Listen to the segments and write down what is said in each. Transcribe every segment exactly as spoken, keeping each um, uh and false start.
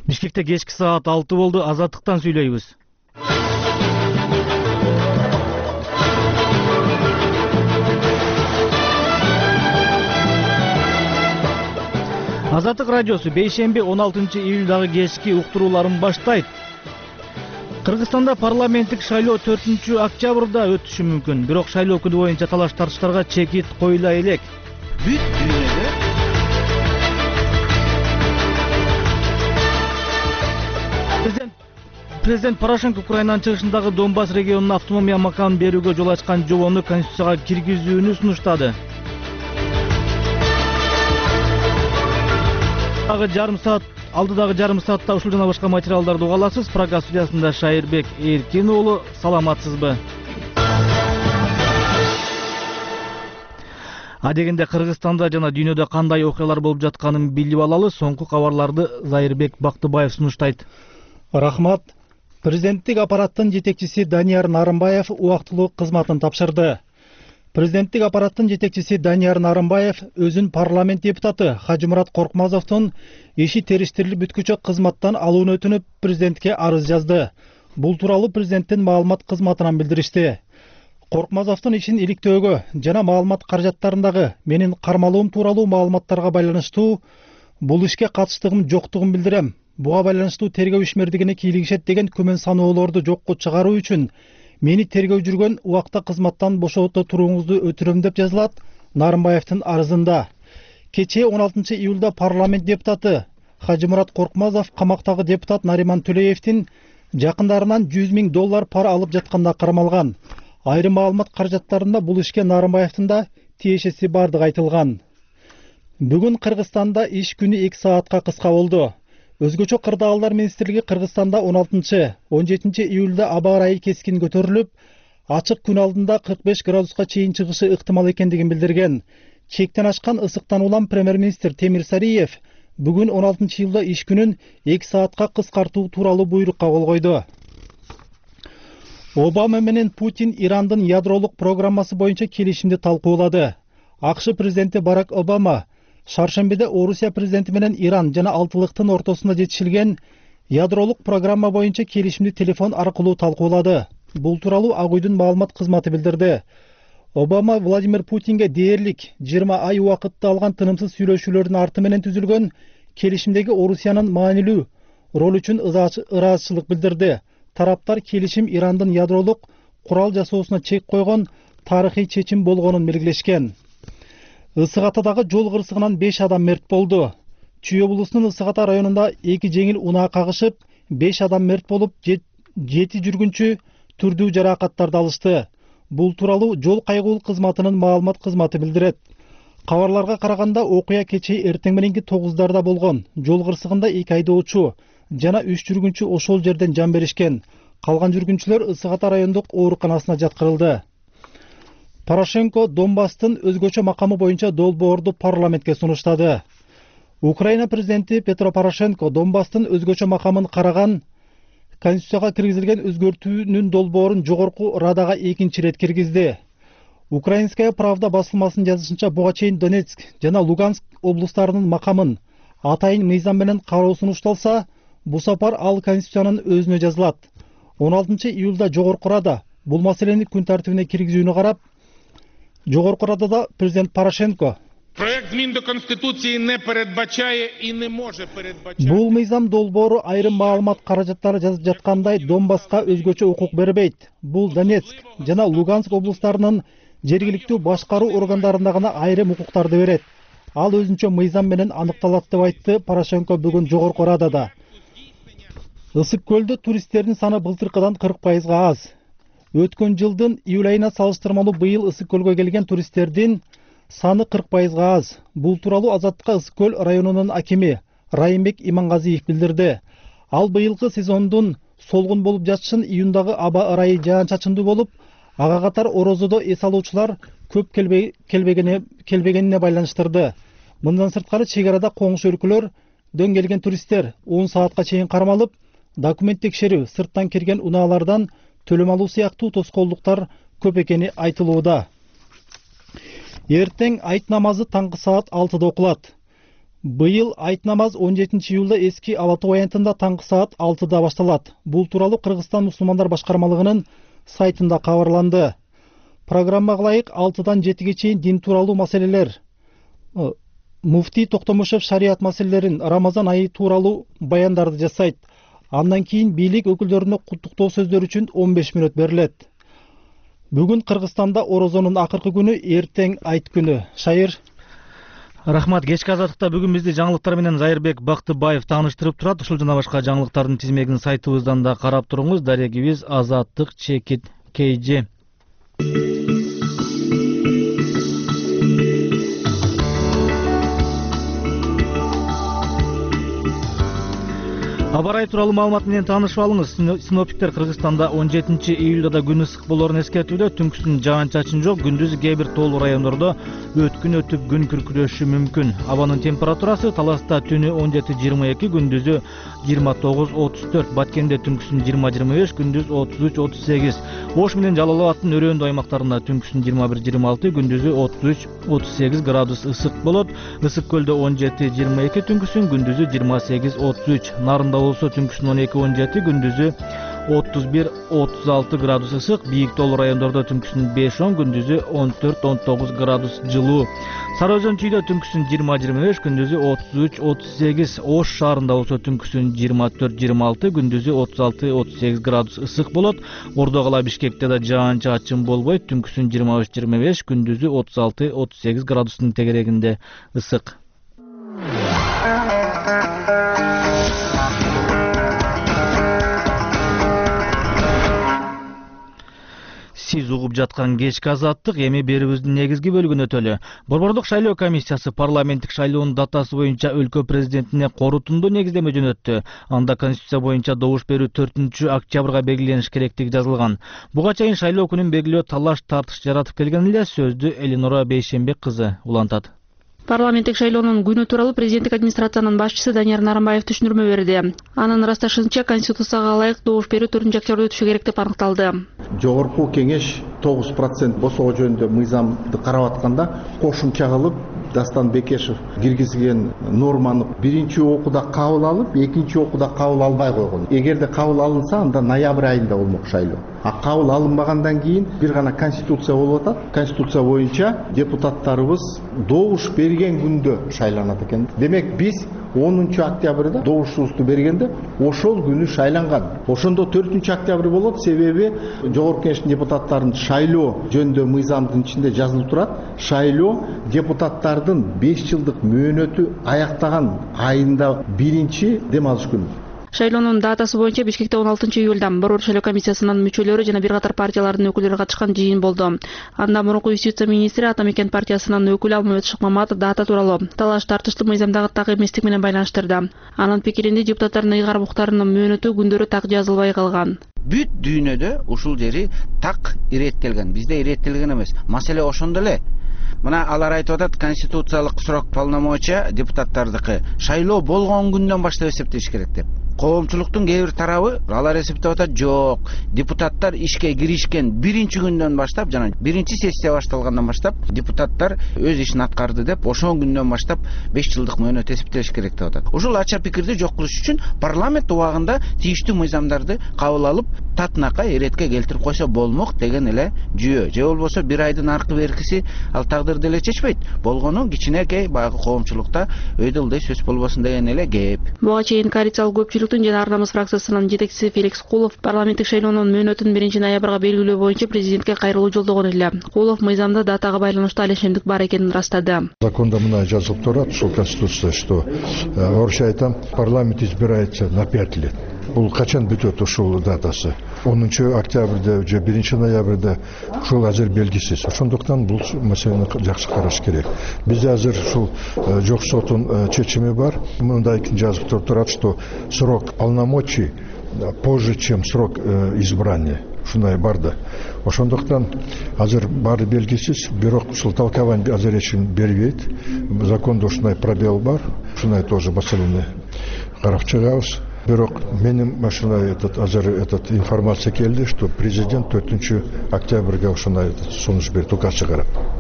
Бишкекте кечки саат алты болду. Азаттыктан сүйлөйбүз. Азаттык радиосу бейшемби он алтынчы июлдагы кечки уктурууларын баштайт. Кыргызстанда парламенттик шайлоо төртүнчү октябрда өтүшү мүмкүн. Бирок шайлоо күнү боюнча талаш тартыштарга чекит коюла элек. Бүт дүйнөдө Президент Президент Порошенко Украинанын чыгышындагы Донбасс регионуна автономия макамын берүүгө жол ачкан жобону Конституцияга киргизүүнү сунуштады. Алдыдагы жарым саат алдыдагы жарым саатта ушул жана башка материалдарды уга аласыз. Прага студиясында Шайырбек Эркин уулу, саламатсызбы? Адегенде Кыргызстанда жана дүйнөдө кандай окуялар болуп жатканын билип алалы. Соңку кабарларды Зайырбек Бактыбаев сунуштайт. Рахмат. Президенттик аппараттын жетекчиси Данияр Нарымбаев убактылуу кызматын тапшырды. Президенттик аппараттын жетекчиси Данияр Нарымбаев өзүн парламент депутаты Хажымурат Коркмазовдун иши териштирилип бүткүчө кызматтан алууну өтүнүп президентке арыз жазды. Бул тууралуу президенттин маалымат кызматынан билдиришти. Коркмазовдун ишин иликтөөгө жана маалымат каражаттарындагы менин кармалуум тууралуу маалыматтарга байланыштуу бул ишке катыштыгым жоктугун билдирем. Буга байланыштуу тергөө ишмердигине кийлигишет деген күмөн саноолорду жокко чыгаруу үчүн мени тергөө жүргөн убакта кызматтан бошото турууңузду өтүнөм деп жазылат Нарымбаевдин арызында. Кечээ он алтынчы июлда парламент депутаты Хажымурат Коркмазов камактагы депутат Нариман Төлеевдин жакындарынан жүз миң доллар пара алып жатканда кармалган. Айрым маалымат каражаттарында бул ишке Нарымбаевдин да тиешеси бардыгы айтылган. Бүгүн Кыргызстанда иш күнү эки саатка кыска болду. Өзгөчө кырдаалдар министрлиги Кыргызстанда он алтынчы он жетинчи июлда аба ырайы кескин көтөрүлүп, ачык күн алдында кырк беш градуска чейин чыгышы ыктымал экендигин билдирген. Чектен ашкан ысыктан улам премьер-министр Темир Сариев бүгүн он алтынчы июлда иш күнүн эки саатка кыскартуу тууралуу буйрукка кол койду. Обама менен Путин Ирандын ядролук программасы боюнча келишимди талкуулады. АКШ президенти Барак Обама шаршембиде Орусия президенти менен Иран жана алтылыктын ортосунда жетишилген ядролук программа боюнча келишимди телефон аркылуу талкуулады. Бул тууралуу Ак Үйдүн маалымат кызматы билдирди. Обама Владимир Путинге дээрлик жыйырма ай убакытты алган тынымсыз сүйлөшүүлөрдүн арты менен түзүлгөн келишимдеги Орусиянын маанилүү ролу үчүн ыраазычылык билдирди. Тараптар келишим Ирандын ядролук курал жасоосуна чек койгон тарыхый чечим болгонун белгилешкен. Ысык Атадагы жол кырсыгынан беш адам мерт болду. Чүй облусунун Ысык Ата районунда эки жеңил унаа кагышып, беш адам мерт болуп, жети жүргүнчү түрдүү жаракаттарды алышты. Бул тууралуу жол кайгылуу кызматынын маалымат кызматы билдирет. Кабарларга караганда окуя кечээ эртең мененки тогуздарда болгон. Жол кырсыгында эки айдоочу жана үч жүргүнчү ошол жерден жан беришкен. Калган жүргүнчүлөр Ысык Ата райондук ооруканасына жаткырылды. Порошенко Донбасстын өзгөчө макамы боюнча долбоорду парламентке сунуштады. Украина президенти Петро Порошенко Донбасстын өзгөчө макамын караган Конституцияга киргизилген өзгөртүүнүн долбоорун жогорку радага экинчи ирет киргизди. Украинская правда басылмасынын жазышынча буга чейин Донецк жана Луганск облустарынын макамын атайын мыйзам менен кароо сунушталса, бул сапар ал Конституциянын өзүнө жазылат. он алтынчы июлда жогорку рада бул маселени күн тартибине киргизүүнү карап, Жогорку Радада президент Порошенко проект змін до Конституції не передбачає і не може передбачати. Бул мыйзам долбоору айрым маалымат каражаттары жазып жаткандай Донбасска өзгөчө укук бербейт. Бул Донецк жана Луганск облустарынын жергиликтүү башкаруу органдарында гана айрым укуктарды берет. Ал өзүнчө мыйзам менен аныкталат деп айтты Порошенко бүгүн Жогорку Радада. Ысык көлдө туристтердин саны былтыркыдан кырк пайызга аз. Өткөн жылдын июль айына салыштырмалуу быйыл Ысык көлгө келген туристтердин саны кырк пайызга аз. Бул тууралуу Азаттыкка Ысык көл районунун акими Райымбек Имангазиев билдирди. Ал быйылкы сезондун солгун болуп жатышын июндагы аба ырайы жаан-чачындуу болуп, ага катар орозодо эс алуучулар көп келбегенине байланыштырды. Мындан сырткары чек арада коңуш өлкөлөрдөн келген туристтер он саатка чейин кармалып, документ текшерүү, сырттан кирген унаалардан төлөм алуу сыяктуу тоскоолдуктар көп экени айтылууда. Эртең айт намазы таңкы саат алтыда окулат. Быйыл айт намаз он жетинчи июлда эски Ала Тоо аянтында таңкы саат алтыда башталат. Бул тууралуу Кыргызстан мусулмандар башкармалыгынын сайтында кабарланды. Программага ылайык алтыдан жетиге чейин дин тууралуу маселелер, муфтий Токтомушев шарият маселелерин, Рамазан айы тууралуу баяндарды жасайт. Андан кийин бийлик өкүлдөрүнө куттуктоо сөздөр үчүн он беш мүнөт берилет. Бүгүн Кыргызстанда орозонун акыркы күнү, эртең айт күнү. Шайыр. Рахмат. Кечки азаттыкта бүгүн бизди жаңылыктар менен Зайырбек Бактыбаев тааныштырып турат. Ушул жана башка жаңылыктардын тизмегин сайтыбыздан да карап туруңуз. Дарегибиз Азаттык Чекит Кейжи. Аба ырайы тууралуу маалымат менен таанышып алыңыз. Синоптиктер Кыргызстанда он жетинчи июлда да күн ысык болоорун эскертүүдө. Түнкүсүн жаан-чачын жок, күндүзү кээ бир тоолуу райондордо өткүн өтүп күн күркүрөшү мүмкүн. Абанын температурасы Таласта түнү он жети жыйырма эки, күндүзү жыйырма тогуз отуз төрт, Баткенде түнкүсүн жыйырма жыйырма беш, күндүз отуз үч отуз сегиз. Ош менен Жалал Абадтын өрөөндүү аймактарында түнкүсүн жыйырма бир жыйырма алты, күндүзү отуз үч отуз сегиз градус ысык болот. Ысык көлдө он жети жыйырма эки, түнкүсүн күндүзү жыйырма сегиз отуз үч. Нарында болсо түнкүсүн он эки он жети, күндүзү отуз бир отуз алты градус ысык. Бийик тоолуу райондордо түнкүсүн беш он, күндүзү он төрт он тогуз градус жылуу. Сары Өзөн чүйдө түнкүсүн жыйырма жыйырма беш, күндүзү отуз үч отуз сегиз. Ош шаарында болсо түнкүсүн жыйырма төрт жыйырма алты, күндүзү отуз алты отуз сегиз градус ысык болот. Ордо кала Бишкекте да жаан-чачын болбойт. Түнкүсүн жыйырма үч жыйырма беш, күндүзү отуз алты отуз сегиз градустун тегерегинде ысык. Сиз угуп жаткан кечки азаттык, эми берүүбүздүн негизги бөлүгүнө өтөлү. Борбордук шайлоо комиссиясы парламенттик шайлоонун датасы боюнча өлкө президентине корутундуу негиздеме жөнөттү. Анда конституция боюнча добуш берүү төртүнчү октябрга белгилениш керектиги жазылган. Буга чейин шайлоо күнүн белгилөө талаш тартыш жаратып келген эле. Сөздү Элинора Бейшембек кызы улантат. Парламенттик шайлоонун күнү тууралуу президенттик администрациянын башчысы Данияр Нарымбаев түшүндүрмө берди. Анын ырасташынча, конституцияга ылайык добуш берүү төртүнчү октябрда өтүшү керек деп аныкталды. Жогорку кеңеш тогуз процент босоо жөнүндө мыйзамды карап атканда кошумча кылып Дастан Бекешев киргизген норманы биринчи окууда кабыл алып, экинчи окууда кабыл албай койгон. Эгерде кабыл алынса, анда ноябрь айында болмок шайлоо. А кабыл алынбагандан кийин бир гана конституция болуп атат. Конституция боюнча депутаттарыбыз добуш берген күндө шайланат экен. Демек биз онунчу октябрда добушубузду бергенде ошол күнү шайланган. Ошондо төртүнчү октябрь болот, себеби жогорку кеңештин депутаттарын шайлоо жөнүндө мыйзамдын ичинде жазылып турат. Шайлоо депутаттардын беш жылдык мөөнөтү аяктаган айында биринчи дем алыш күнү. Шайлоонун датасы боюнча Бишкекте он алтынчы июлда Борбор шайлоо комиссиясынын мүчөлөрү жана бир катар партиялардын өкүлдөрү катышкан жыйын болду. Анда мурунку юстиция министри Атамекен партиясынын өкүлү Алмамет Шыкмаматов дата тууралуу талаш тартышты мыйзамдагы так эместик менен байланыштырды. Анын пикиринде депутаттардын ыйгарым укуктарынын мөөнөтү күндөрү так жазылбай калган. Бүт дүйнөдө ушул жери так иреттелген, бизде иреттелген эмес. Маселе ошондо эле. Мына алар айтып атат, конституциялык срок полномочия депутаттардыкы шайлоо болгон күндөн баштап эсептеш керек деп. Коомчулуктун кээ бир тарабы алар эсептеп атат, жок, депутаттар ишке киришкен биринчи күндөн баштап, жана биринчи сессия башталгандан баштап депутаттар өз ишин аткарды деп, ошол күндөн баштап беш жылдык мөөнөт эсептелиш керек деп атат. Ушул ача пикирди жок кылыш үчүн парламент убагында тийиштүү мыйзамдарды кабыл алып, татынакай эретке келтирип койсо болмок деген эле жүйө. Же болбосо бир айдын аркы беркиси ал тагдыр деле чечпейт. Болгону кичинекей баягы коомчулукта өйдө ылдый сөз болбосун деген эле кеп. Буга чейин коалициялык көпчүлүктүн жана Ар намыс фракциясынын жетекчиси Феликс Кулов парламенттик шайлоонун мөөнөтүн биринчи ноябрга белгилөө боюнча президентке кайрылуу жолдогон эле. Кулов мыйзамда датага байланыштуу алешемдик бар экенин ырастады. Законда мына жазылып турат, ушул конституция, что орусча айтам, парламент избирается на пять лет. Бул качан бүтөт ушул датасы? онунчу октябрда, же биринчи ноябрда ушул азыр белгисиз. Ошондуктан бул маселени жакшы караш керек. Бизде азыр ушул жок соттун чечими бар. Мындай жазып турат, что срок полномочий позже, чем срок избрания. Ушундай бар да. Ошондуктан азыр баары белгисиз, бирок ушул талкабан азыр эчим бербейт. Закондо ушундай пробел бар. Ушундай тоже маселени карап чыгабыз. Бирок менин машина этот азыр этот информация келди, что президент төртүнчү октябрга ушундай сунуш берди, указ чыгарат.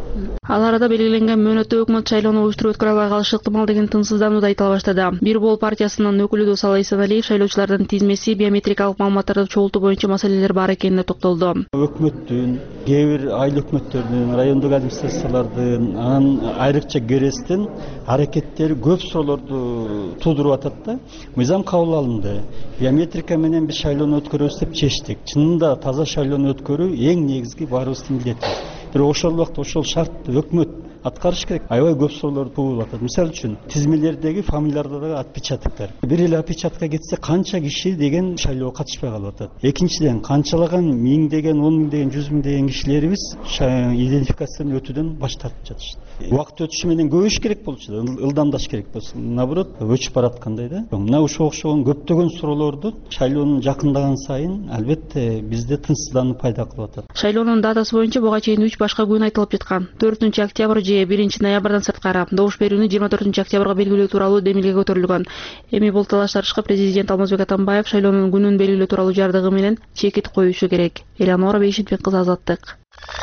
Ал арада белгиленген мөөнөттө өкмөт шайлоону уюштуруп өткөрө албай калышы ыктымал деген тынчсыздануу да айтыла баштады. Бир бол партиясынын өкүлү Досалы Эсеналиев шайлоочулардын тизмеси, биометрикалык маалыматтарды чогултуу боюнча маселелер бар экенине токтолду. Өкмөттүн, кээ бир айыл өкмөттөрдүн, райондук администрациялардын, анан айрыкча КРСтин аракеттери көп суроолорду туудуруп атат да. Мыйзам кабыл алынды. Биометрика менен биз шайлоону өткөрөбүз деп чечтик. Чынында таза шайлоону өткөрүү эң негизги баарыбыздын милдети. Бирок ошол убакта ошол шартты өкмөт аткарыш керек. Аябай көп суроолор туулуп атат. Мисалы үчүн тизмелердеги фамилияларда дагы отпечатоктор. Бир эле отпечатка кетсе канча киши деген шайлоого катышпай калып атат. Экинчиден канчалаган миңдеген, он миңдеген, жүз миңдеген кишилерибиз идентификациядан өтүүдөн баш тартып жатышты. Убакыт өтүшү менен көбөйүш керек болчу да, ылдамдаш керек болсун. Наоборот, өчүп бараткандай да. Мына ушул окшогон көптөгөн суроолорду шайлоонун жакындаган сайын албетте бизде тынчсыздануу пайда кылып атат. Шайлоонун датасы боюнча буга чейин үч башка күн айтылып жаткан. төртүнчү октябрь же биринчи ноябрдан сырткары добуш берүүнү жыйырма төртүнчү октябрга белгилөө тууралуу демилге көтөрүлгөн. Эми бул талаш тартышка президент Алмазбек Атамбаев шайлоонун күнүн белгилөө тууралуу жардыгы менен чекит коюшу керек. Элеонора Бейшитбек кызы, Азаттык.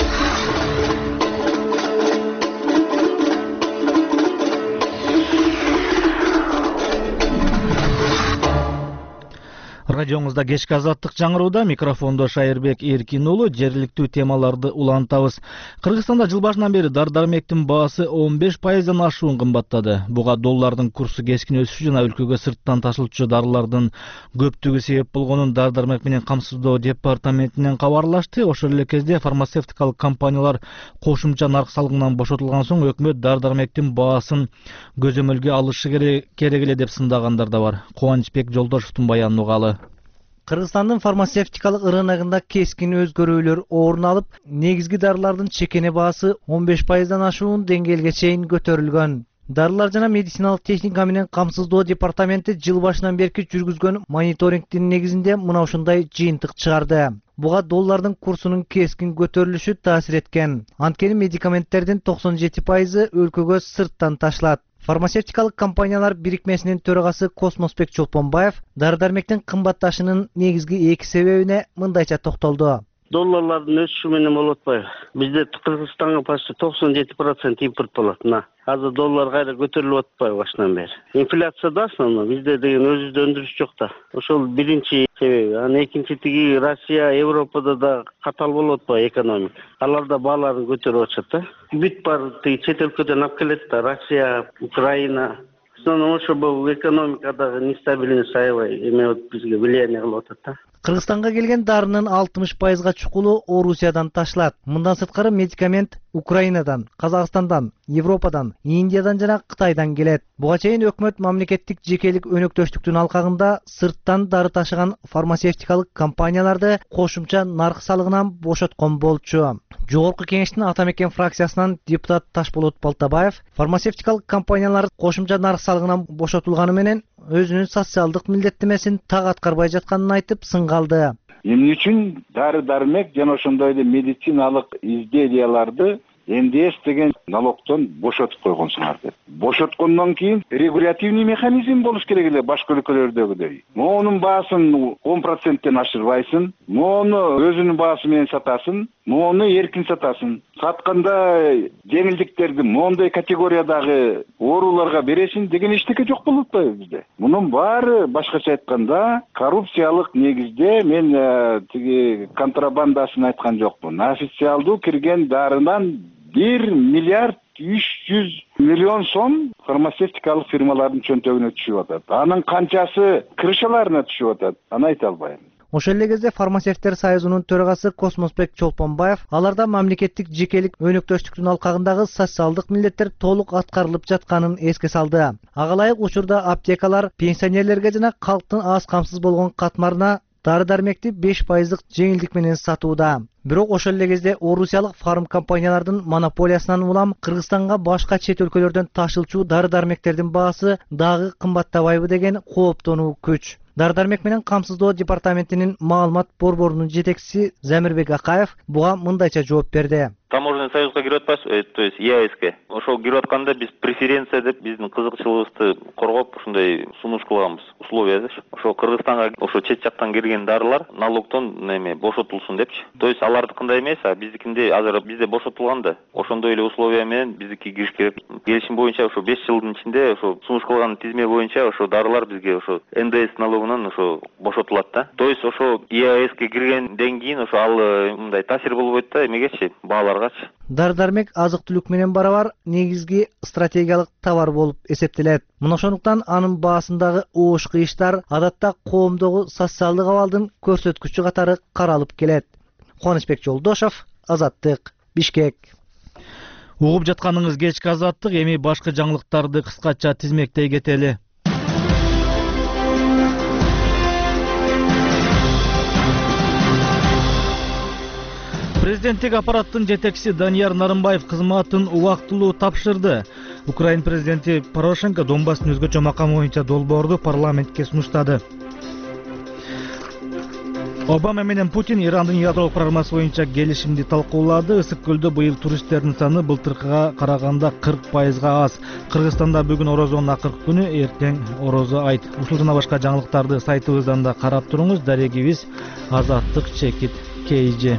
Радиоңузда кечки Азаттык жаңырууда, микрофондо Шайырбек Эркин уулу. Жергиликтүү темаларды улантабыз. Кыргызстанда жыл башынан бери дар-дармектин баасы он беш пайыздан ашуун кымбаттады. Буга доллардын курсу кескин өсүшү жана өлкөгө сырттан ташылчу дарылардын көптүгү себеп болгонун дар-дармек менен камсыздоо департаментинен кабарлашты. Ошол эле кезде фармацевтикалык компаниялар кошумча нарк салыгынан бошотулган соң өкмөт дар-дармектин баасын көзөмөлгө алышы керек эле деп сындагандар да бар. Кубанычбек Жолдошовдун баянын угалы. Кыргызстандын фармацевтикалык рыногунда кескин өзгөрүүлөр орун алып, негизги дарылардын чекене баасы он беш пайыздан ашуун деңгээлге чейин көтөрүлгөн. Дарылар жана медициналык техника менен камсыздоо департаменти жыл башынан берки жүргүзгөн мониторингдин негизинде мына ушундай жыйынтык чыгарды. Буга доллардын курсунун кескин көтөрүлүшү таасир эткен. Анткени медикаменттердин токсон жети пайызы өлкөгө сырттан ташылат. Фармацевтикалык компаниялар бирикмесинин төрагасы Космосбек Чолпонбаев дар-дармектин кымбатташынын негизги эки себебине мындайча токтолду. Долларлардын өсүшү менен болуп атпайбы? Бизде Кыргызстанга почти токсон жети процент импорт болот. Мына азыр доллар кайра көтөрүлүп атпайбы башынан бери? Инфляция да основной, бизде деген өзүбүздө өндүрүш жок да. Ошол биринчи себеби. Анан экинчи тиги Россия, Европада да катал болуп атпайбы экономика. Алар да бааларын көтөрүп атышат да. Бүт бар тиги чет өлкөдөн алып келет да, Россия, Украина. Основном ошо бул экономикадагы нестабильность аябай эме бизге влияние кылып атат да. Кыргызстанга келген дарынын алтымыш пайызга чукулу Орусиядан ташылат. Мындан сырткары медикамент Украинадан, Казакстандан, Европадан, Индиядан жана Кытайдан келет. Буга чейин өкмөт мамлекеттик жекелик өнөктөштүктүн алкагында сырттан дары ташыган фармацевтикалык компанияларды кошумча нарк салыгынан бошоткон болчу. Жогорку кеңештин Атамекен фракциясынан депутат Ташболот Балтабаев фармацевтикалык компаниялар кошумча нарк салыгынан бошотулганы менен өзүнүн социалдык милдеттемесин так аткарбай жатканын айтып сынгалды. Эмне үчүн дары-дармек жана ошондой эле медициналык изделияларды эн дэ эс деген налогтон бошотуп койгонсуңар деп. Бошоткондон кийин регулятивный механизм болуш керек эле башка өлкөлөрдөгүдөй. Моонун баасын он проценттен ашырбайсың, моону өзүнүн баасы менен сатасың, моону эркин сатасың. Сатканда жеңилдиктерди моондой категориядагы ооруларга бересиң деген эчтеке жок болуп атпайбы бизде. Мунун баары башкача айтканда коррупциялык негизде, мен тиги контрабандасын айткан жокмун. Официалдуу кирген дарынан бир миллиард үч жүз миллион сом фармацевтикалык фирмалардын чөнтөгүнө түшүп атат. Анын канчасы крышаларына түшүп атат, аны айта албайм. Ошол эле кезде фармацевттер союзунун төрагасы Космосбек Чолпонбаев аларда мамлекеттик жекелик өнөктөштүктүн алкагындагы социалдык милдеттер толук аткарылып жатканын эске салды. Ага ылайык учурда аптекалар пенсионерлерге жана калктын аз камсыз болгон катмарына дары-дармекти беш пайыздык жеңилдик менен сатууда. Бирок ошол эле кезде орусиялык фарм компаниялардын монополиясынан улам Кыргызстанга башка чет өлкөлөрдөн ташылчу дары-дармектердин баасы дагы кымбаттабайбы деген кооптонуу күч. Дары-дармек менен камсыздоо департаментинин маалымат борборунун жетекчиси Замирбек Акаев буга мындайча жооп берди. таможенный союзга кирип атпайбыз, то есть е а эске. Ошол кирип атканда биз преференция деп биздин кызыкчылыгыбызды коргоп ушундай сунуш кылганбыз, условия. Ошо Кыргызстанга ошо чет жактан кирген дарылар налогтон неме бошотулсун депчи. То есть алардыкындай эмес, а биздикинде азыр бизде бошотулган да. Ошондой эле условия менен биздики кириш керек. Келишим боюнча ошо беш жылдын ичинде ошо сунуш кылган тизме боюнча ошо дарылар бизге ошо эн дэ эс налогунан ошо бошотулат да. То есть ошо е а эске киргенден кийин ошо ал мындай таасир болбойт да эмегечи, бааларгачы. Дары-дармек азык-түлүк менен барабар негизги стратегиялык товар болуп эсептелет. Мына ошондуктан анын баасындагы оош кыйыштар адатта коомдогу социалдык абалдын көрсөткүчү катары каралып келет. Кубанычбек Жолдошов, Азаттык, Бишкек. Угуп жатканыңыз кечки Азаттык, эми башка жаңылыктарды кыскача тизмектей кетели. Президенттик аппараттын жетекчиси Данияр Нарымбаев кызматын убактылуу тапшырды. Украин президенти Порошенко Донбасстын өзгөчө макамы боюнча долбоорду парламентке сунуштады. Обама менен Путин Ирандын ядролук программасы боюнча келишимди талкуулады. Ысык көлдө быйыл туристтердин саны былтыркыга караганда кырк пайызга аз. Кыргызстанда бүгүн Орозонун акыркы күнү, эртең Орозо айт. Ушул жана башка жаңылыктарды сайтыбыздан да карап туруңуз. Дарегибиз Азаттык чекит Кейжи.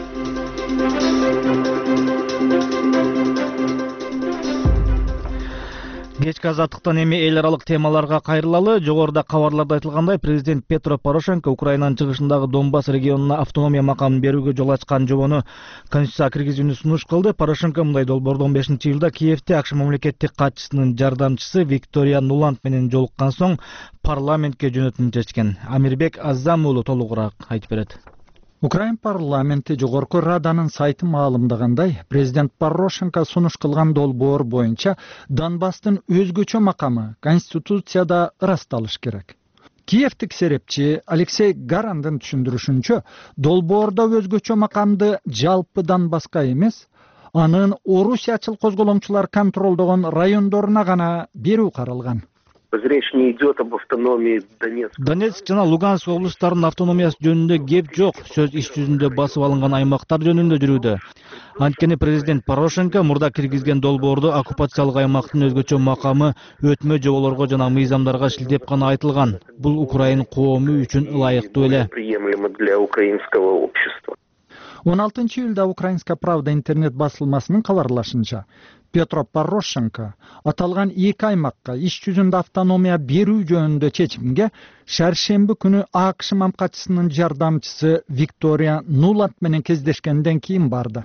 Кечки Азаттыктан эми эл аралык темаларга кайрылалы. Жогоруда кабарларда айтылгандай, президент Петро Порошенко Украинанын чыгышындагы Донбасс регионуна автономия макамын берүүгө жол ачкан жобону Конституцияга киргизүүнү сунуш кылды. Порошенко мындай долбоорду он бешинчи июлда Киевде АКШ мамлекеттик катчысынын жардамчысы Виктория Нуланд менен жолуккан соң парламентке жөнөтүүнү чечкен. Амирбек Аззам уулу толугураак айтып берет. Украин парламенти Жогорку Раданын сайты маалымдагандай, президент Порошенко сунуш кылган долбоор боюнча Донбасстын өзгөчө макамы Конституцияда ырасталыш керек. Киевтик серепчи Алексей Гарандын түшүндүрүшүнчө, долбоордо өзгөчө макамды жалпы Донбасска эмес, анын орусиячыл козголоңчулар контролдогон райондоруна гана берүү каралган. Речь не идет об автономии Донецка. Донецк жана Луганск облустарынын автономиясы жөнүндө кеп жок. Сөз иш жүзүндө басып алынган аймактар жөнүндө жүрүүдө. Анткени президент Порошенко мурда киргизген долбоордо оккупациялык аймактын өзгөчө макамы өтмө жоболорго жана мыйзамдарга шилтеп гана айтылган. Бул Украин коому үчүн ылайыктуу эле. Приемлемо для украинского общества. он алтынчы июлда Украинская правда интернет басылмасынын кабарлашынча, Петро Порошенко аталган эки аймакка иш жүзүндө автономия берүү жөнүндө чечимге шаршемби күнү АКШ мамкатчысынын жардамчысы Виктория Нуланд менен кездешкенден кийин барды.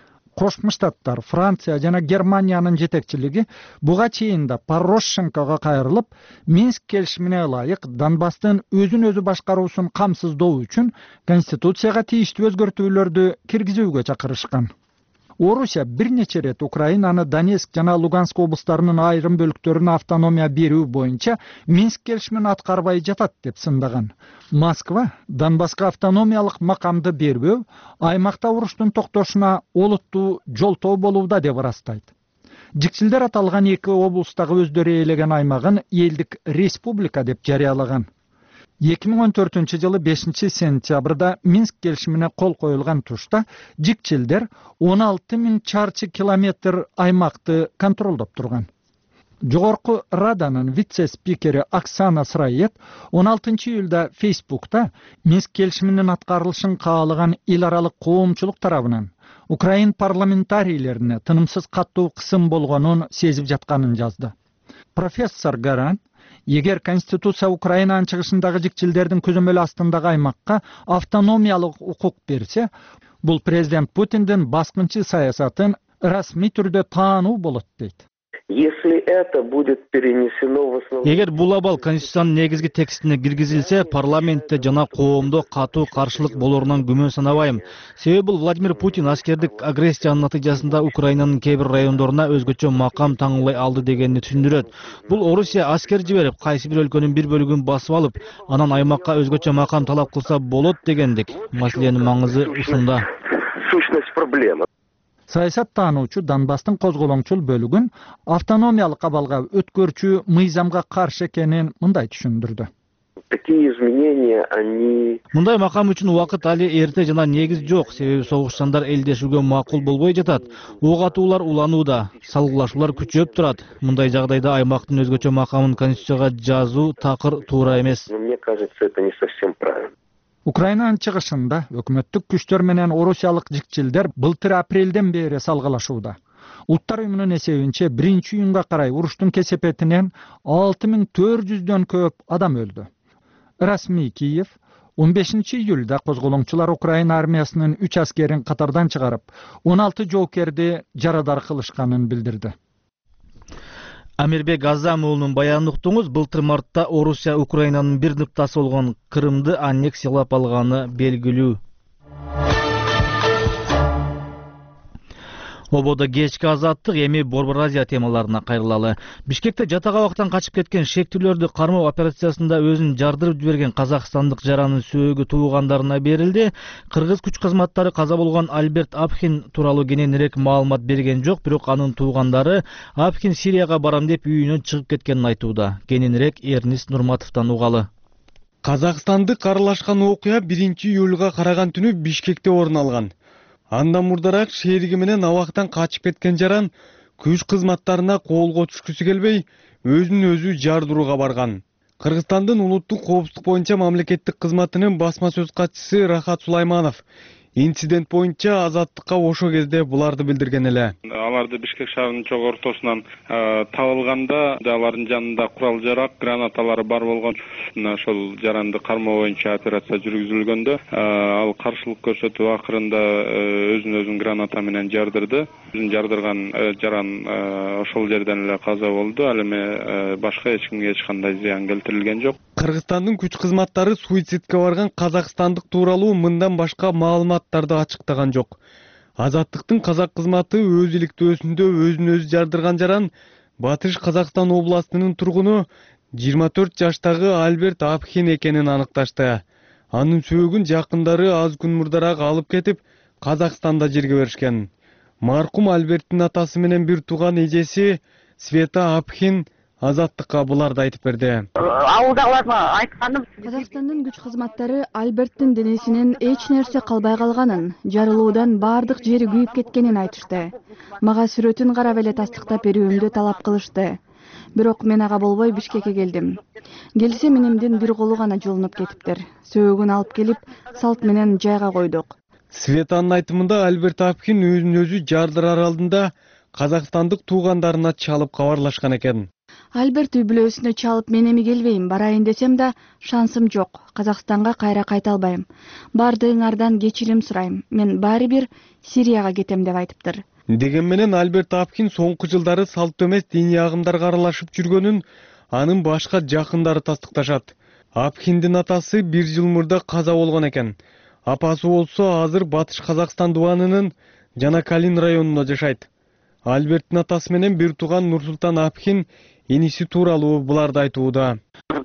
Кошмо Штаттар, Франция жана Германиянын жетекчилиги буга чейин да Порошенкого кайрылып, Минск келишимине ылайык Донбасстын өзүн өзү башкаруусун камсыздоо үчүн Конституцияга тийиштүү өзгөртүүлөрдү киргизүүгө чакырышкан. Орусия бир нече рет Украинаны Донецк жана Луганск облустарынын айрым бөлүктөрүнө автономия берүү боюнча Минск келишимин аткарбай жатат деп сындаган. Москва Донбасска автономиялык макамды бербөө аймакта уруштун токтошуна олуттуу жолтоо болууда деп ырастайт. Жикчилдер аталган эки облустагы өздөрү ээлеген аймагын элдик республика деп жарыялаган. эки миң он төртүнчү жылы бешинчи сентябрда Минск келишимине кол коюлган тушта жикчилдер он алты миң чарчы километр аймакты контролдоп турган. Жогорку Раданын вице-спикери Оксана Сырает он алтынчы июлда Фейсбукта Минск келишиминин аткарылышын каалаган эл аралык коомчулук тарабынан Украин парламентарийлерине тынымсыз каттуу кысым болгонун сезип жатканын жазды. Профессор Гаран, эгер Конституция Украинанын чыгышындагы жикчилдердин көзөмөлү астындагы аймакка автономиялык укук берсе, бул президент Путиндин баскынчы саясатын расмий түрдө таануу болот дейт. Если это будет перенесено в основном... Эгер бул абал Конституциянын негизги текстине киргизилсе, парламентте жана коомдо катуу каршылык болорунан күмөн санабайм. Себеби бул Владимир Путин аскердик агрессиянын натыйжасында Украинанын кээ бир райондоруна өзгөчө макам таңуулай алды дегенди түшүндүрөт. Бул Орусия аскер жиберип, кайсы бир өлкөнүн бир бөлүгүн басып алып, анан аймакка өзгөчө макам талап кылса болот дегендик. Маселенин маңызы ушунда. Сущность проблемы. Саясат таануучу Донбасстын козголоңчул бөлүгүн автономиялык абалга өткөрчү мыйзамга каршы экенин мындай түшүндүрдү. такие изменения, они... Мындай макам үчүн убакыт али эрте жана негиз жок, себеби согушчандар элдешүүгө макул болбой жатат. Ок атуулар уланууда, салгылашуулар күчөп турат. Мындай жагдайда аймактын өзгөчө макамын конституцияга жазуу такыр туура эмес. Но мне кажется, это не совсем правильно. Украинанын чыгышында өкмөттүк күчтөр менен орусиялык жикчилдер былтыр апрелден бери салгылашууда. Улуттар уюмунун эсебинче биринчи июнга карай уруштун кесепетинен алты миң төрт жүздөн көп адам өлдү. Расмий Киев он бешинчи июлда козголоңчулар Украина армиясынын үч аскерин катардан чыгарып, он алты жоокерди жарадар кылышканын билдирди. Амирбек Азам уулунун баянын уктуңуз. Былтыр мартта Орусия Украинанын бир ныктасы болгон Крымды аннексиялап алганы белгилүү. Ободо кечки азаттык, эми Борбор Азия темаларына кайрылалы. Бишкекте жатак-абактан качып кеткен шектүүлөрдү кармоо операциясында өзүн жардырып жиберген казакстандык жаранын сөөгү туугандарына берилди. Кыргыз күч кызматтары каза болгон Альберт Апхин тууралуу кененирээк маалымат берген жок, бирок анын туугандары Апхин Сирияга барам деп үйүнөн чыгып кеткенин айтууда. Кененирээк Эрнис Нурматовдон угалы. Казакстандык аралашкан окуя биринчи июлга караган түнү Бишкекте орун алган. Андан мурдараак шериги менен абактан качып кеткен жаран күч кызматтарына колго түшкүсү келбей, өзүн өзү жардырууга барган. Кыргызстандын улуттук коопсуздук боюнча мамлекеттик кызматынын басма сөз катчысы Рахат Сулайманов инцидент боюнча Азаттыкка ошол кезде буларды билдирген эле. Аларды Бишкек шаарынын чок ортосунан табылганда алардын жанында курал жарак, гранаталары бар болгон. Ошол жаранды кармоо боюнча операция жүргүзүлгөндө ал каршылык көрсөтүп акырында өзүн өзүн граната менен жардырды. Өзүн жардырган жаран ошол жерден эле каза болду. Ал эми башка эч кимге эч кандай зыян келтирилген жок. Кыргызстандын күч кызматтары суицидке барган казакстандык тууралуу мындан башка маалыматтарды ачыктаган жок. Азаттыктын казак кызматы өз иликтөөсүндө өзүн өзү жардырган жаран Батыш Казакстан областынын тургуну жыйырма төрт жаштагы Альберт Апхин экенин аныкташты. Анын сөөгүн жакындары аз күн мурдараак алып кетип, Казакстанда жерге беришкен. Маркум Альберттин атасы менен бир тууган эжеси Света Апхин Азаттыкка буларды айтып берди. Ауылдагыларга айтканым, Казакстандын күч кызматтары Альберттин денесинен эч нерсе калбай калганын, жарылуудан бардык жери күйүп кеткенин айтышты. Мага сүрөтүн карап эле тастыктап берүүмдү талап кылышты. Бирок мен ага болбой Бишкекке келдим. Келсе менимдин бир колу гана жолунуп кетиптир. Сөөгүн алып келип, салт менен жайга койдук. Светанын айтымында Альберт Апхин өзүн өзү жардырар алдында казакстандык туугандарына чалып кабарлашкан экен. Альберт үй бүлөсүнө чалып мен эми келбейм, барайын десем да шансым жок. Казакстанга кайра кайта албайм. Бардыгыңардан кечирим сурайм. Мен баары бир Сирияга кетем деп айтыптыр. Деген менен Альберт Апхин соңку жылдары салт эмес диний агымдарга аралашып жүргөнүн анын башка жакындары тастыкташат. Апхиндин атасы бир жыл мурда каза болгон экен. Апасы болсо азыр Батыш Казакстан дубанынын Жанакалин районунда жашайт. Альберттин атасы менен бир тууган Нурсултан Апхин иниси тууралуу буларды айтууда.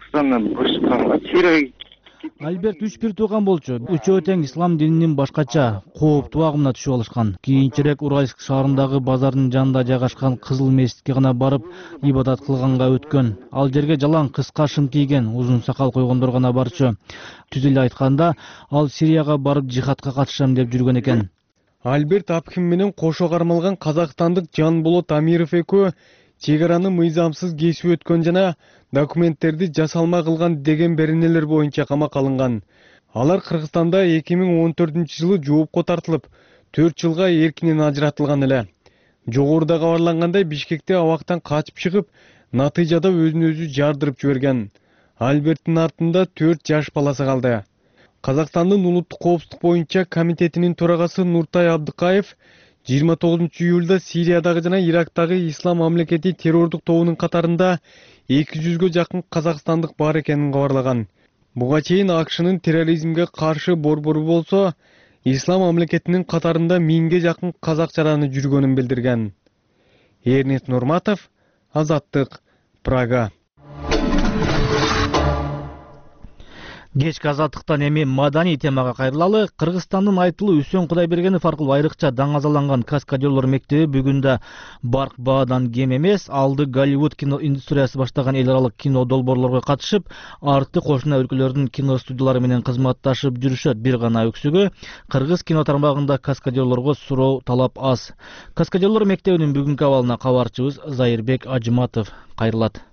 Альберт үч бир тууган болчу. Үчөө тең ислам дининин башкача кооптуу агымына түшүп алышкан. Кийинчерээк Уральск шаарындагы базардын жанында жайгашкан Кызыл мечитке гана барып ибадат кылганга өткөн. Ал жерге жалаң кыска шым кийген, узун сакал койгондор гана барчу. Түз эле айтканда, ал Сирияга барып жихадка катышам деп жүргөн экен. Альберт Апхин менен кошо кармалган казакстандык Жанболот Амиров экөө чек араны мыйзамсыз кесип өткөн жана документтерди жасалма кылган деген беренелер боюнча камакка алынган. Алар Кыргызстанда эки миң он төртүнчү жылы жоопко тартылып, төрт жылга эркинен ажыратылган эле. Жогоруда кабарлангандай Бишкекте абактан качып чыгып, натыйжада өзүн өзү жардырып жиберген. Альберттин артында төрт жаш баласы калды. Казакстандын улуттук коопсуздук боюнча комитетинин төрагасы Нуртай Абдыкаев жыйырма тогузунчу июлда Сириядагы жана Ирактагы Ислам мамлекети террордук тобунун катарында эки жүзгө жакын казакстандык бар экенин кабарлаган. Буга чейин АКШнын терроризмге каршы борбору болсо, Ислам мамлекетинин катарында миңге жакын казак жараны жүргөнүн билдирген. Эрнис Нурматов, Азаттык, Прага. Кечки азаттыктан эми маданий темага кайрылалы. Кыргызстандын айтылуу Үсөн Кудайбергенов аркылуу айрыкча даңазаланган каскадерлор мектеби бүгүн да барк баадан кем эмес. Алды Голливуд кино индустриясы баштаган эл аралык кино долбоорлорго катышып, арты кошуна өлкөлөрдүн кино студиялары менен кызматташып жүрүшөт. Бир гана өксүгү кыргыз кино тармагында каскадерлорго суроо талап аз. Каскадерлор мектебинин бүгүнкү абалына кабарчыбыз Зайырбек Ажыматов кайрылат.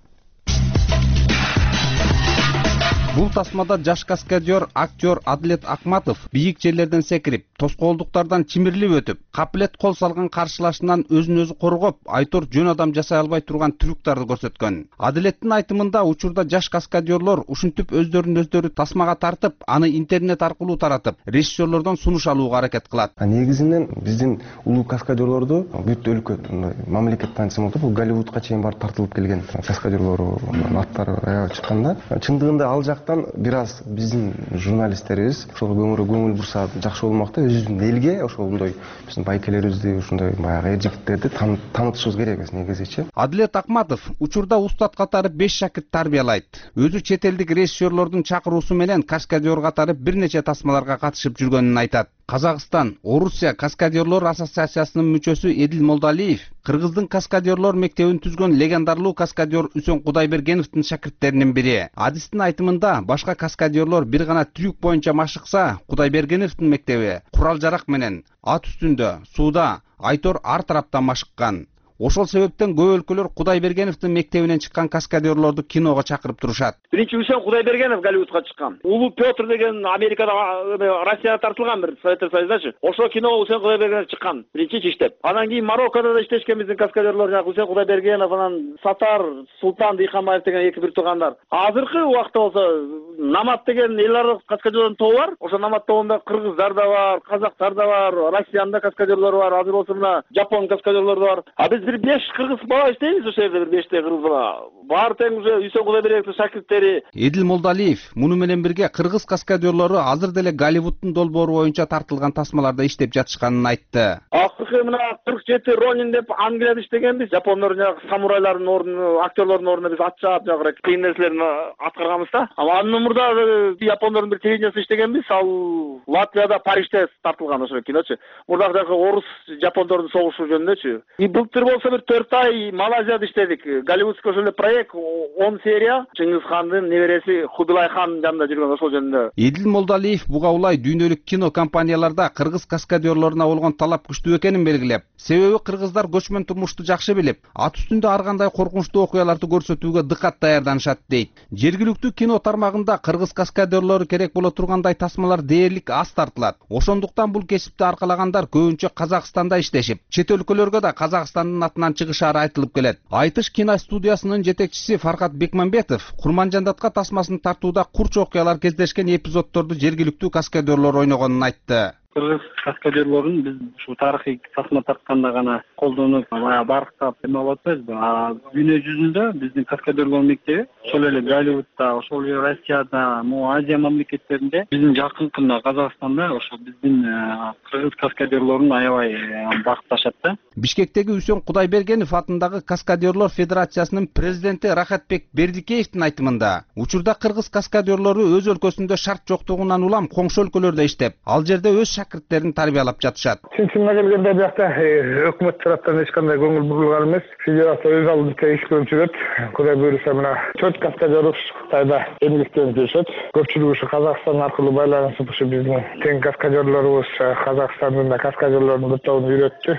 Бул тасмада жаш каскадер актер Адилет Акматов бийик жерлерден секирип, тоскоолдуктардан чимирлип өтүп, капилет кол салган каршылашынан өзүн өзү коргоп, айтор жөн адам жасай албай турган трюктарды көрсөткөн. Адилеттин айтымында учурда жаш каскадерлор ушинтип өздөрүн өздөрү тасмага тартып, аны интернет аркылуу таратып, режиссерлордон сунуш алууга аракет кылат. Негизинен биздин улуу каскадерлорду бүт өлкө мамлекет таанысым болуп, бул Голливудка чейин барып тартылып келген каскадерлордун аттары аябай чыкканда, чындыгында ал жактан бир аз биздин журналисттерибиз ошого көңүл көңүл бурса жакшы болмок да, өзүбүздүн элге ошондой биздин байкелерибизди, ушундай баягы эр жигиттерди таанытышыбыз керекпиз негизичи. Адилет Акматов учурда устат катары беш шакирт тарбиялайт. Өзү чет элдик режиссерлордун чакыруусу менен каскадер катары бир нече тасмаларга катышып жүргөнүн айтат. Казакстан Орусия каскадерлор ассоциациясынын мүчөсү Эдил Молдалиев Кыргыздын каскадерлор мектебин түзгөн легендарлуу каскадер Үсөн Кудайбергеновдун шакирттеринин бири. Адистин айтымында башка каскадерлор бир гана трюк боюнча машыкса, Кудайбергеновдун мектеби курал жарак менен ат үстүндө, сууда, айтор ар тараптан машыккан. Ошол себептен көп өлкөлөр Кудайбергеновдун мектебинен чыккан каскадерлорду киного чакырып турушат. Биринчи Үсөн Кудайбергенов Голливудка чыккан. Улуу Петр деген Америкада, Россияда тартылган бир Советтер Союздачы. Ошол киного Үсөн Кудайбергенов чыккан. Биринчи иштеп. Анан кийин Мароккодо да иштешкен биздин каскадерлор, жана Үсөн Кудайбергенов, анан Сатар, Султан Дыйканбаев деген эки бир туугандар. Азыркы убакта болсо Намат деген эл аралык каскадерлордун тобу бар. Ошо Намат тобунда кыргыздар да бар, казактар да бар, Россиянын да каскадерлору бар, азыр болсо мына Жапон каскадерлору бар. А биз бир беш кыргыз бала иштейбиз ошол жерде, бир беште кыргыз бала. Баары тең уже Үсөн Кудайбергеновдун шакирттери. Эдил Молдалиев муну менен бирге кыргыз каскадерлору азыр деле Голливуддун долбоору боюнча тартылган тасмаларда иштеп жатышканын айтты. Акыркы мына кырк жети Ронин деп Англияда иштегенбиз. Жапондор жанагы самурайлардын ордуна, актерлордун ордуна биз ат чаап, жагы кыйын нерселерди аткарганбыз да. Андан мурда Япондордун бир телевидениясында иштегенбиз. Ал Латвияда, Парижде тартылган ошол киночу. Мурда жагы орус жапондордун согушу жөнүндөчү. И былтыр болсо бир төрт ай Малайзияда иштедик. Голливудский ошол эле проект он серия. Чыңгыз хандын небереси Худулай хан жанында жүргөн ошол жөнүндө. Эдил Молдалиев буга улай дүйнөлүк кино компанияларда кыргыз каскадерлоруна болгон талап күчтүү экенин белгилеп, себеби кыргыздар көчмөн турмушту жакшы билип, ат үстүндө ар кандай коркунучтуу окуяларды көрсөтүүгө дыкат даярданышат дейт. Жергиликтүү кино тармагында кыргыз каскадерлору керек боло тургандай тасмалар дээрлик аз тартылат. Ошондуктан бул кесипти аркалагандар көбүнчө Казакстанда иштешип, чет өлкөлөргө да Казакстандын атынан чыгышары айтылып келет. Айтыш кино студиясынын жетекчиси Фаркат Бекмамбетов Курманжандатка тасмасын тартууда курч окуялар кездешкен эпизоддорду жергиликтүү каскадерлор ойногонун айтты. Кыргыз каскадерлорун биз ушу тарыхый тасма тартканда гана колдонуп, баягы барктап эме болуп атпайбызбы? Дүйнө жүзүндө биздин каскадерлор мектеби ошол эле Голливудда, ошол эле Россияда, могу Азия мамлекеттеринде, биздин жакынкында Казакстанда ошо биздин кыргыз каскадерлорун аябай бакташат да. Бишкектеги Үсөн Кудайбергенов атындагы Каскадерлор Федерациясынын президенти Рахатбек Бердикеевдин айтымында, учурда кыргыз каскадерлору өз өлкөсүндө шарт жоктугунан улам коңшу өлкөлөрдө иштеп, ал жерде өз шакирттерин тарбиялап жатышат. Чын-чынына келгенде биякта өкмөт тараптан эч кандай көңүл бурулган эмес. Федерация өз алдынча иш көрүп жүрөт. Кудай буйруса мына төрт каскадер Кытайда эмгектенип жүрүшөт. Көпчүлүгү ушу Казакстан аркылуу байланышып, ушу биздин тең каскадерлорубуз Казакстандын да каскадерлордун бир тобун үйрөттү.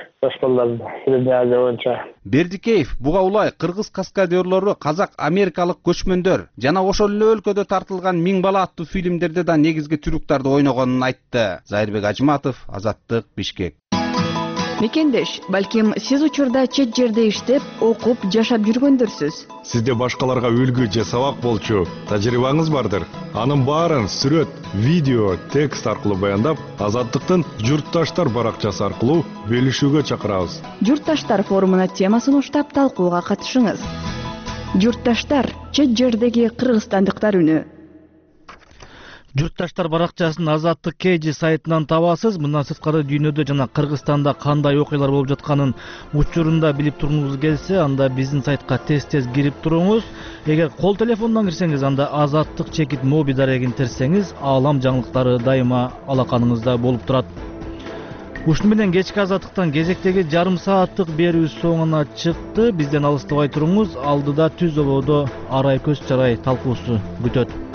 Средняя Азия боюнча. Бердикеев буга улай кыргыз каскадерлору казак америкалык көчмөндөр жана ошол эле өлкөдө тартылган Миң бала аттуу фильмдерде да негизги трюктарды ойногонун айтты. Зайырбек Ажыматов, Азаттык, Бишкек. Мекендеш, балким сиз учурда чет жерде иштеп, окуп, жашап жүргөндөрсүз. Сизде башкаларга үлгү же сабак болчу тажрыйбаңыз бардыр. Анын баарын сүрөт, видео, текст аркылуу баяндап, Азаттыктын Журтташтар баракчасы аркылуу бөлүшүүгө чакырабыз. Журтташтар форумуна темасын уштап талкууга катышыңыз. Журтташтар, чет жердеги кыргызстандыктар үнү. Журтташтар баракчасын Азаттык Кежи сайтынан табасыз. Мындан сырткары дүйнөдө жана Кыргызстанда кандай окуялар болуп жатканын учурунда билип тургуңуз келсе, анда биздин сайтка тез-тез кирип туруңуз. Эгер кол телефондон кирсеңиз, анда Азаттык чекит моби дарегин терсеңиз, аалам жаңылыктары дайыма алаканыңызда болуп турат. Ушуну менен кечки Азаттыктан кезектеги жарым сааттык берүү соңуна чыкты. Бизден алыстабай туруңуз. Алдыда түз ободо арай көз чарай талкуусу күтөт.